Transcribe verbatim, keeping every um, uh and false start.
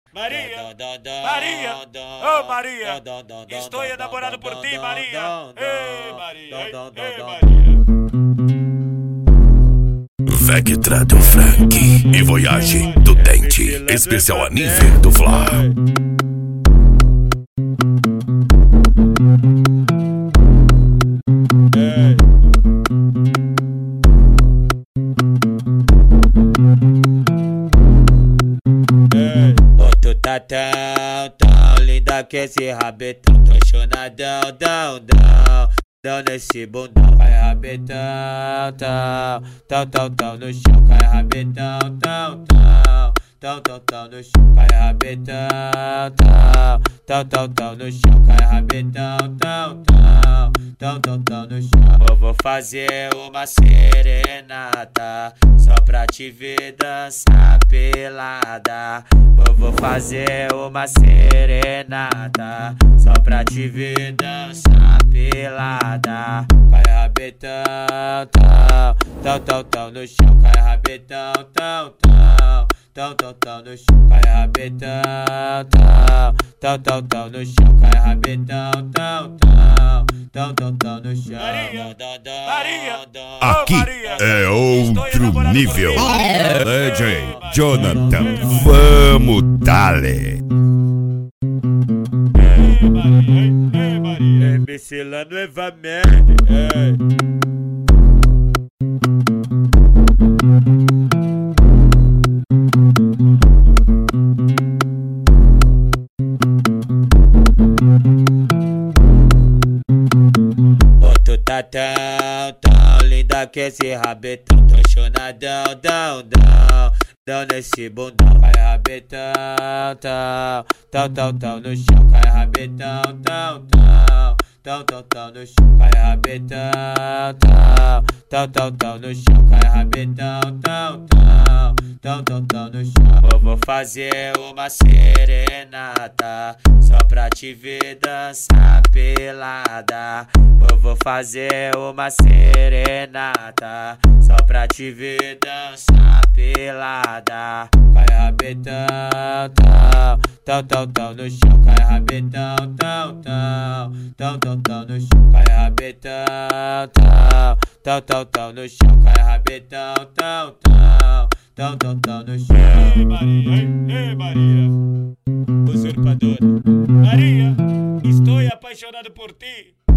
Maria, Maria, oh Maria, estou enamorado por ti, Maria. Ei, Maria, ei, Maria. Vectra do Frank e Voyage do Dente, especial a nível do Fla. Tá tão, tão linda que esse rabetão. Tô chonadão, dão, dão, dão nesse bundão. Cai rabetão, tão, tão, tão, tão no chão. Cai rabetão, tão, tão, tão, tão, tão no chão. Cai rabetão, tão, tão, tão, tão no chão. Cai rabetão, tão, tão, tão, tão, tão no chão. Eu vou fazer uma serenata só pra te ver dançar pelada. Eu vou fazer uma serenata só pra te ver dançar pelada. Cai rabetão, tão, tão, tão, tão no chão. Cai rabetão, tão, tão, tão, tão, tão no chão. Cai rabetão, tão, tão, tão, tão no chão. Cai rabetão, tão, tão, tão, tão, tão no chão. Maria, Maria, Aqui oh, Maria, é outro nível. D J Jonathan, Ei, vamos dale. Maria, ei, Maria. M C lá novamente. Tu tá tão, tão linda que esse rabetão. Tô chonadão, dão, dão, dão nesse bundão. Cai rabetão, tão, tão, tão, tão no chão. Cai rabetão, tão, tão, tão, tão, tão no chão. Cai rabetão, tão, tão, tão, tão no chão. Cai rabetão, tão, tão, tão, tão, tão no chão. Eu vou fazer uma serenata só pra te ver dançar pelada. Eu vou fazer uma serenata só pra te ver dançar pelada. Cai rabetão, tão, tão, tão, tão no chão. Cai rabetão, tão, tão, tão, tão, tão no chão. Cai rabetão, tão, tão, tão, tão no chão. Cai rabetão, tão, tão, tão, tão, tão no chão. Ei, Maria, ei, Maria. Usurpadora. Maria, estou apaixonado por ti.